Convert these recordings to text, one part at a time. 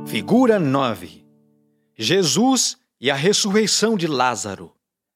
Figura 9. Jesus e a ressurreição de Lázaro.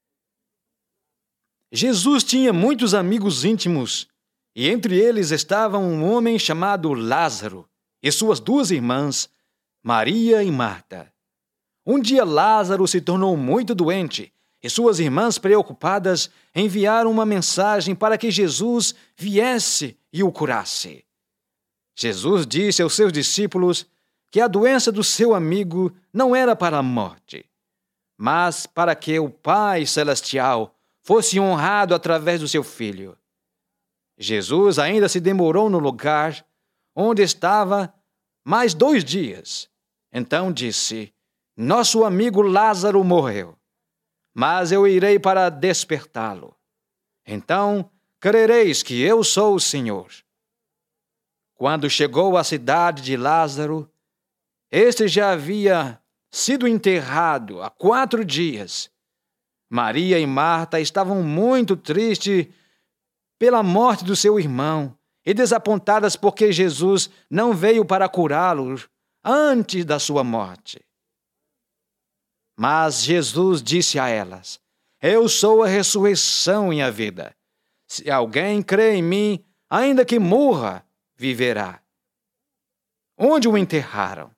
Jesus tinha muitos amigos íntimos, e entre eles estava um homem chamado Lázaro e suas duas irmãs, Maria e Marta. Um dia Lázaro se tornou muito doente, e suas irmãs, preocupadas, enviaram uma mensagem para que Jesus viesse e o curasse. Jesus disse aos seus discípulos que a doença do seu amigo não era para a morte, mas para que o Pai Celestial fosse honrado através do seu Filho. Jesus ainda se demorou no lugar onde estava mais 2 dias. Então disse: "Nosso amigo Lázaro morreu, mas eu irei para despertá-lo. Então crereis que eu sou o Senhor." Quando chegou à cidade de Lázaro, este já havia sido enterrado há 4 dias. Maria e Marta estavam muito tristes pela morte do seu irmão e desapontadas porque Jesus não veio para curá-lo antes da sua morte. Mas Jesus disse a elas: "Eu sou a ressurreição e a vida. Se alguém crê em mim, ainda que morra, viverá." Onde o enterraram?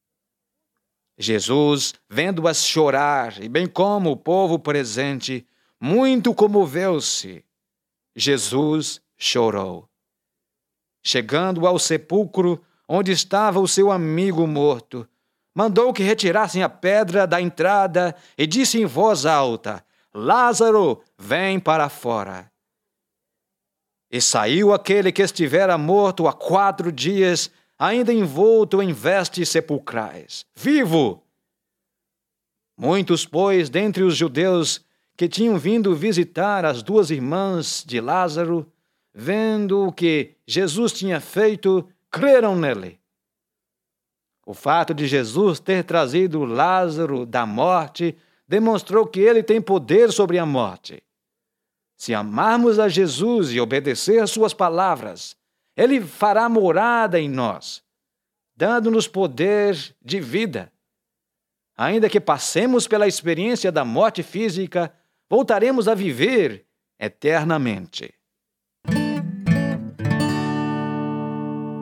Jesus, vendo-as chorar, e bem como o povo presente, muito comoveu-se. Jesus chorou. Chegando ao sepulcro onde estava o seu amigo morto, mandou que retirassem a pedra da entrada e disse em voz alta: "Lázaro, vem para fora." E saiu aquele que estivera morto há 4 dias, ainda envolto em vestes sepulcrais, vivo. Muitos, pois, dentre os judeus que tinham vindo visitar as 2 irmãs de Lázaro, vendo o que Jesus tinha feito, creram nele. O fato de Jesus ter trazido Lázaro da morte demonstrou que ele tem poder sobre a morte. Se amarmos a Jesus e obedecer às suas palavras, ele fará morada em nós, dando-nos poder de vida. Ainda que passemos pela experiência da morte física, voltaremos a viver eternamente.